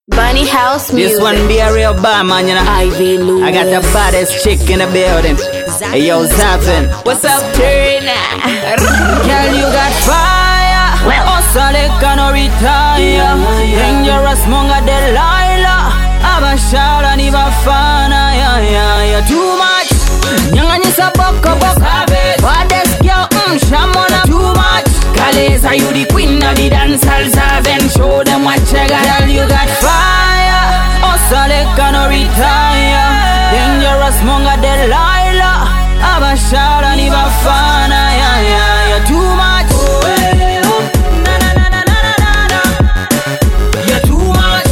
Bunny House Music. This one be a real bad man, you know. Ivy Lou. I got the baddest chick in the building. Hey yo, Zavin. What's up, Turner? Girl, you got fire. Osale cano retire. Dangerous monga Delilah. Abashala ni bafana. Yeah. Too much. Nyanga nyisa boko. Baddest girl, shamona. Too much. Kaleza, you the queen of the dancehall. Zavin, show them what you got. Girl, you got fire. Osale cano retire. Dangerous monga Delilah. Abashala ni bafana. Yeah. Too much. You're too much.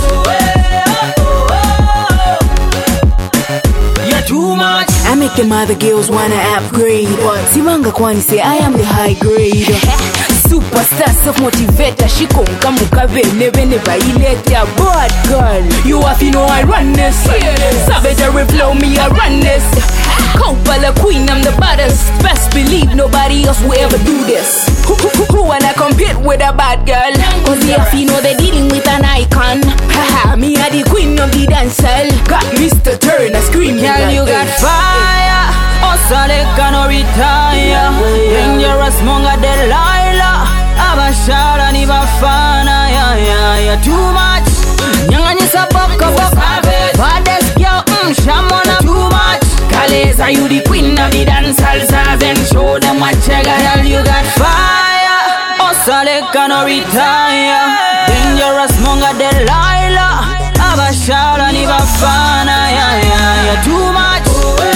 You're too much. I make them other girls wanna upgrade. Simanga kwani say I am the high grade. Superstar self-motivator. She come kamuka bene baileta. Bad girl, you have to know I run this. Savage flow, me I run this. Copala queen, I'm the baddest. Best believe nobody else will ever do this. Who wanna compete with a bad girl? Cause they have to know they're dealing with an icon. Haha, me are the queen of the dancehall. Got Mr. Turner screaming. Girl, you got fire. Osale cano retire. Dangerous monga Delilah. Abashala ni bafana. Yeah. Too much. Nyanga nyisa boko. Baddest girl, shamona. Too much. Kaleza, you the queen of the dancehall. Zavin, show them what you got. Girl, you got fire. Osale cano retire. Dangerous monga Delilah. Abashala ni bafana. Yeah. Too much.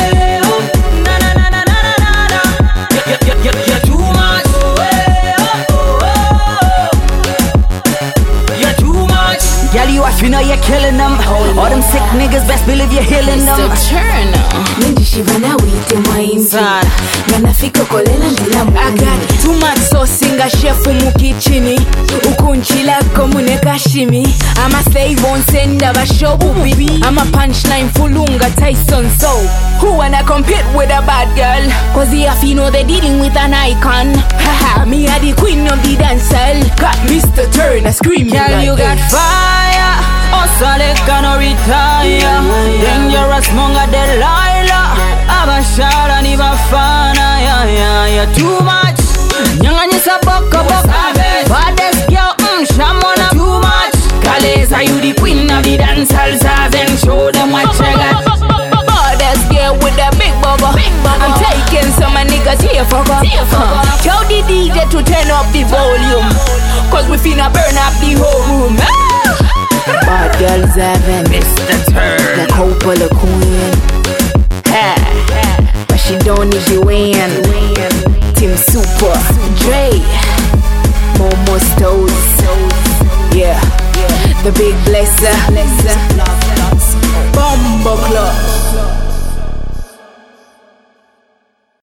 You're too much. You're too much. Girl, you have to know you're killing them. All them sick niggas, best believe you're healing them. Mr. Turner. Nindi shivana wite mwainti Sana. Nanafika kolela ndila mwini I got too much sauce inga shefu mukichini Ukunchila komune kashimi I'm a slave on senda bashobu bibi I'm a punchline fulunga Tyson so Who wanna compete with a bad girl? Cause the have know they're dealing with an icon Haha, me are the queen of the dancehall Got Mr. Turner screaming Girl, like you got this. fire. Osale cano retire. Dangerous monga Delilah. Abashala ni bafana. Yeah. Too much. Nyanga nyisa boko. Baddest girl, shamona. Too much. Kaleza, you the queen of the dancehall. Zavin, show them what you got. Baddest girl with a big bubble. I'm taking some of niggas here for go. Tell the DJ to turn up the volume. Cause we finna burn up the whole room. Bad girl Zavin, Mr. Turner. the Copala queen. But she don't need you in. Team Super, Dre, Momo Stones. Yeah, the big blesser.